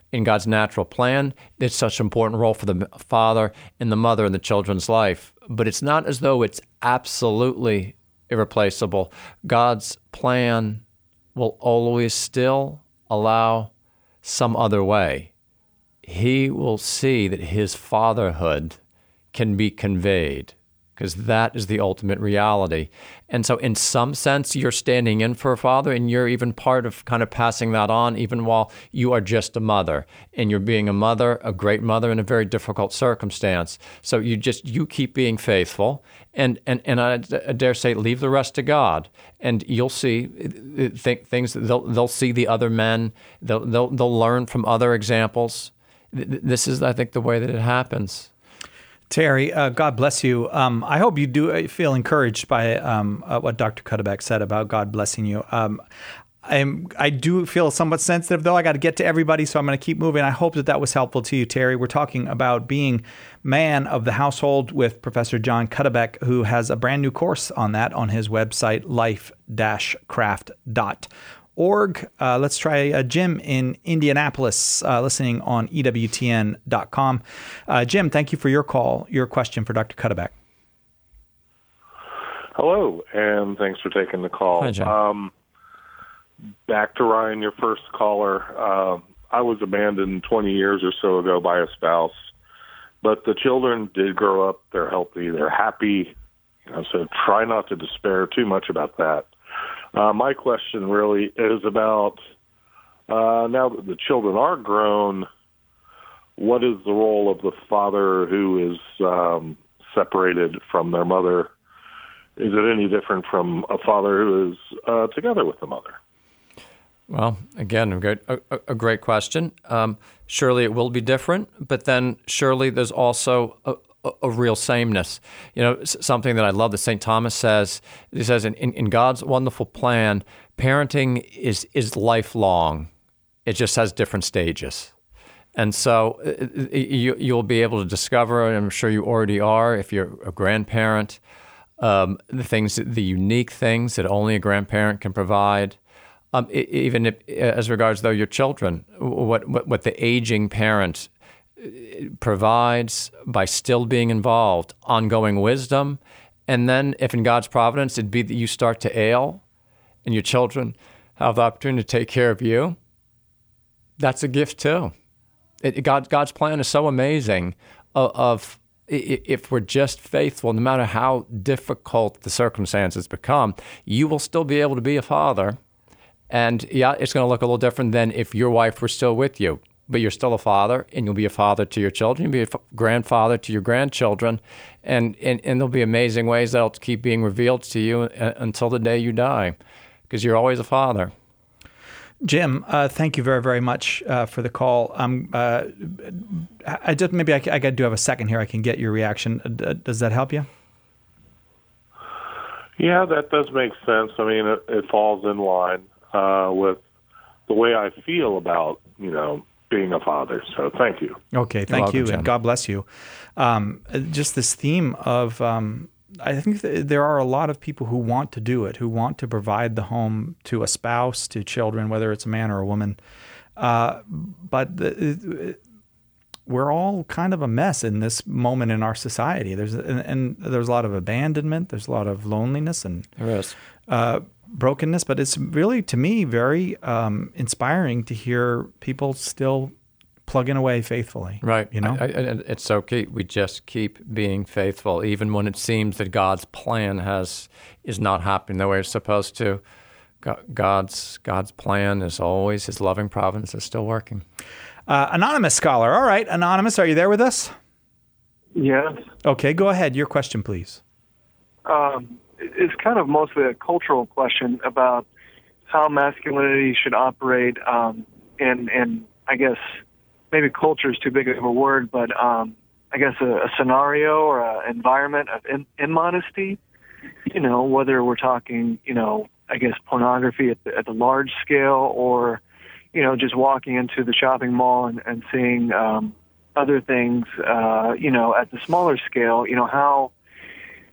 in God's natural plan, it's such an important role for the father and the mother in the children's life. But it's not as though it's absolutely irreplaceable. God's plan will always still allow some other way. He will see that his fatherhood can be conveyed, because that is the ultimate reality. And so in some sense, you're standing in for a father, and you're even part of kind of passing that on, even while you are just a mother. And you're being a mother, a great mother, in a very difficult circumstance. So you just, you keep being faithful, and and, and I, I dare say, leave the rest to God. And you'll see th- things, they'll, they'll see the other men, they'll, they'll, they'll learn from other examples. This is, I think, the way that it happens. Terry, uh, God bless you. Um, I hope you do feel encouraged by um, uh, what Doctor Cuddeback said about God blessing you. Um, I'm, I do feel somewhat sensitive, though. I got to get to everybody, so I'm going to keep moving. I hope that that was helpful to you, Terry. We're talking about being man of the household with Professor John Cuddeback, who has a brand new course on that on his website, life dash craft dot org. Uh, let's try uh, Jim in Indianapolis, uh, listening on E W T N dot com. Uh, Jim, thank you for your call, your question for Doctor Cuddeback. Hello, and thanks for taking the call. Hi, Jim. Um, back to Ryan, your first caller. Uh, I was abandoned twenty years or so ago by a spouse, but the children did grow up. They're healthy. They're happy. You know, so try not to despair too much about that. Uh, my question really is about, uh, now that the children are grown, what is the role of the father who is um, separated from their mother? Is it any different from a father who is uh, together with the mother? Well, again, a great, a, a great question. Um, surely it will be different, but then surely there's also a, a, a real sameness. You know, something that I love that Saint Thomas says, he says, in, in, in God's wonderful plan, parenting is, is lifelong. It just has different stages. And so you, you'll be able to discover, and I'm sure you already are, if you're a grandparent, um, the things, the unique things that only a grandparent can provide. Um, even if, as regards, though, your children, what, what what the aging parent provides by still being involved, ongoing wisdom, and then if in God's providence it'd be that you start to ail and your children have the opportunity to take care of you, that's a gift too. It, God, God's plan is so amazing of, of if we're just faithful, no matter how difficult the circumstances become, you will still be able to be a father. And yeah, it's going to look a little different than if your wife were still with you, but you're still a father, and you'll be a father to your children, you'll be a f- grandfather to your grandchildren, and, and, and there'll be amazing ways that'll keep being revealed to you uh, until the day you die, because you're always a father. Jim, uh, thank you very, very much uh, for the call. Um, uh, I just maybe I, I do have a second here. I can get your reaction. Uh, does that help you? Yeah, that does make sense. I mean, it, it falls in line uh, with the way I feel about, you know, being a father. So thank you. Okay, thank welcome, you, Jim. And God bless you. Um, just this theme of, um, I think th- there are a lot of people who want to do it, who want to provide the home to a spouse, to children, whether it's a man or a woman. Uh, but the, we're all kind of a mess in this moment in our society. There's and, and there's a lot of abandonment. There's a lot of loneliness and there is. Uh, brokenness. But it's really, to me, very um, inspiring to hear people still plugging away faithfully. Right. You know, I, I, it's so key. We just keep being faithful, even when it seems that God's plan has is not happening the way it's supposed to. God's God's plan is always, His loving providence is still working. Uh, anonymous scholar. All right, Anonymous, are you there with us? Yes. Okay, go ahead. Your question, please. Um, it's kind of mostly a cultural question about how masculinity should operate um, in, in, I guess, maybe culture is too big of a word, but um, I guess a, a scenario or an environment of in, immodesty, you know, whether we're talking, you know, I guess pornography at the, at the large scale or, you know, just walking into the shopping mall and, and seeing um, other things, uh, you know, at the smaller scale, you know, how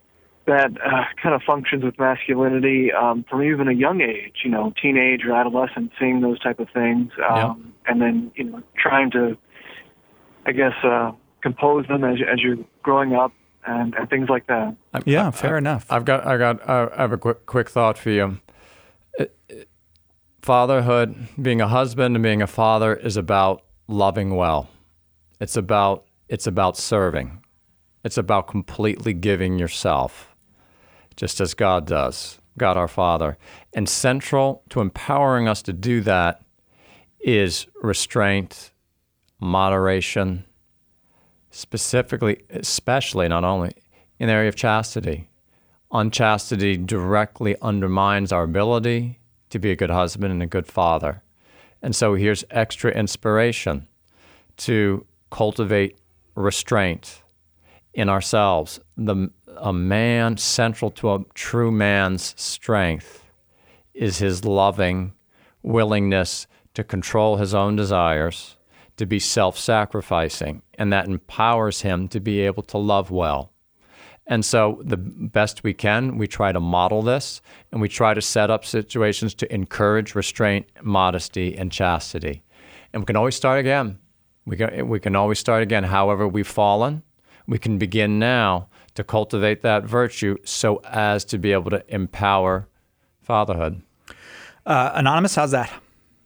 that uh, kind of functions with masculinity um, from even a young age, you know, teenage or adolescent, seeing those type of things, um, Yeah. and then, you know, trying to, I guess, uh, compose them as, as you're growing up and, and things like that. Yeah, fair enough. I've got, I got, I have a quick, quick thought for you. It- it- fatherhood, being a husband and being a father, is about loving well. It's about, it's about serving. It's about completely giving yourself, just as God does, God our Father. And central to empowering us to do that is restraint, moderation, specifically, especially, not only in the area of chastity. Unchastity directly undermines our ability to be a good husband and a good father. And so here's extra inspiration to cultivate restraint in ourselves. The, a man, central to a true man's strength is his loving willingness to control his own desires, to be self-sacrificing, and that empowers him to be able to love well. And so the best we can, we try to model this, and we try to set up situations to encourage restraint, modesty, and chastity. And we can always start again. We can, we can always start again. However we've fallen, we can begin now to cultivate that virtue so as to be able to empower fatherhood. Uh, Anonymous, how's that?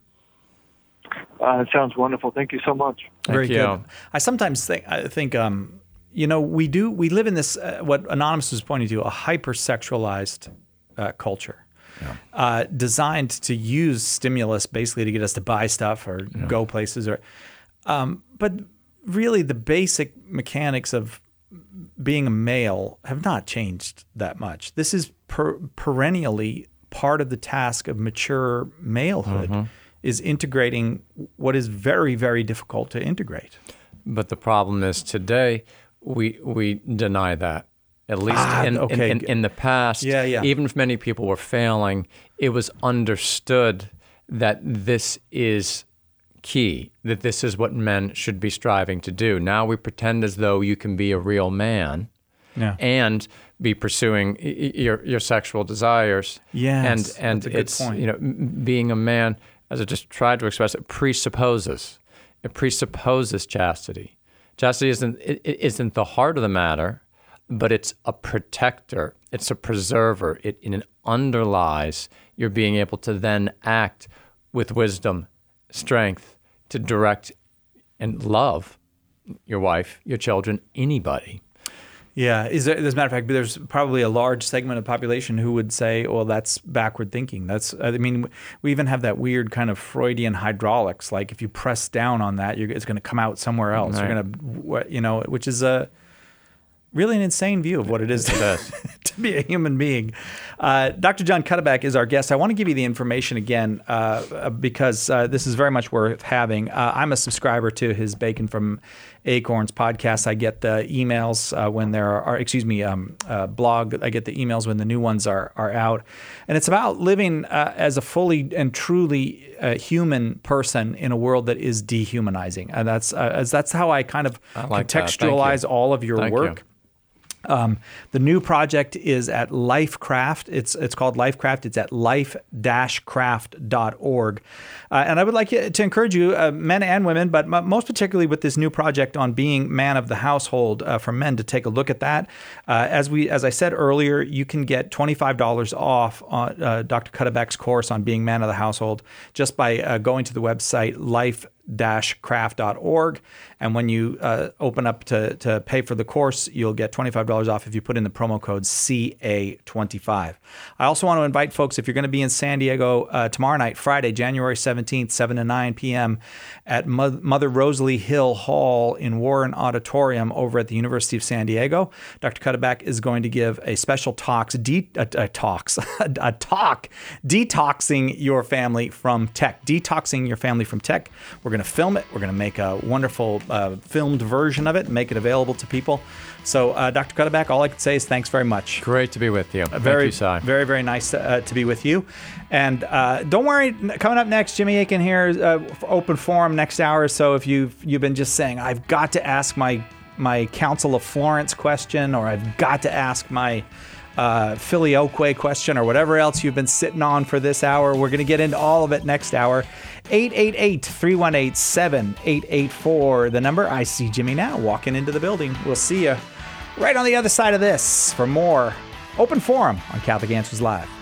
Uh, it sounds wonderful. Thank you so much. Very good. I sometimes think, I think, um, you know, we do, we live in this, uh, what Anonymous was pointing to, a hypersexualized uh, culture. Yeah. Uh, designed to use stimulus basically to get us to buy stuff or yeah. go places, or, um, but really the basic mechanics of being a male have not changed that much. This is per- perennially part of the task of mature malehood, mm-hmm. is integrating what is very, very difficult to integrate. But the problem is today we we deny that. At least ah, in, okay. in, in, in the past, yeah, yeah. even if many people were failing, it was understood that this is key, that this is what men should be striving to do. Now we pretend as though you can be a real man yeah. and be pursuing your your sexual desires. Yes, and and that's a good it's point. you know being a man, as I just tried to express it, presupposes it presupposes chastity. Chastity isn't it, it isn't the heart of the matter, but it's a protector. It's a preserver. It, it underlies your being able to then act with wisdom, strength to direct and love your wife, your children, anybody. Yeah, is there, as a matter of fact, there's probably a large segment of the population who would say, well, that's backward thinking. That's, I mean, we even have that weird kind of Freudian hydraulics. Like if you press down on that, you're, it's going to come out somewhere else. Right. You're going to, you know, which is a really an insane view of what it is to, to be a human being. Uh, Doctor John Cuddeback is our guest. I want to give you the information again uh, because uh, this is very much worth having. Uh, I'm a subscriber to his Bacon from Acorns podcast. I get the emails uh, when there are, excuse me, um, uh, blog. I get the emails when the new ones are are out. And it's about living uh, as a fully and truly uh, human person in a world that is dehumanizing. And that's uh, that's how I kind of I like contextualize all of your Thank work. You. Um, the new project is at Lifecraft. It's it's called Lifecraft. It's at life dash craft dot org. Uh, and I would like to encourage you, uh, men and women, but m- most particularly with this new project on being man of the household uh, for men, to take a look at that. Uh, as we as I said earlier, you can get twenty-five dollars off on uh, Doctor Cuddeback's course on being man of the household just by uh, going to the website life dash craft dot org. And when you uh, open up to, to pay for the course, you'll get twenty-five dollars off if you put in the promo code C A twenty-five. I also want to invite folks, if you're going to be in San Diego uh, tomorrow night, Friday, January seventeenth, seven to nine p.m. at Mo- Mother Rosalie Hill Hall in Warren Auditorium over at the University of San Diego. Doctor Cuddeback is going to give a special talks, de- uh, uh, talks, a talk detoxing your family from tech, detoxing your family from tech. We're going to film it. We're going to make a wonderful uh, filmed version of it and make it available to people. So, uh, Doctor Cuddeback, all I can say is thanks very much. Great to be with you. Uh, very, Thank you, Si. Very, very nice to, uh, to be with you. And uh, don't worry, coming up next, Jimmy Akin here, uh, open forum next hour or so. If you've you've been just saying, I've got to ask my my Council of Florence question, or I've got to ask my uh, filioque question or whatever else you've been sitting on for this hour. We're going to get into all of it next hour. eight eight eight, three one eight, seven eight eight four, the number. I see Jimmy now walking into the building. We'll see you right on the other side of this for more Open Forum on Catholic Answers Live.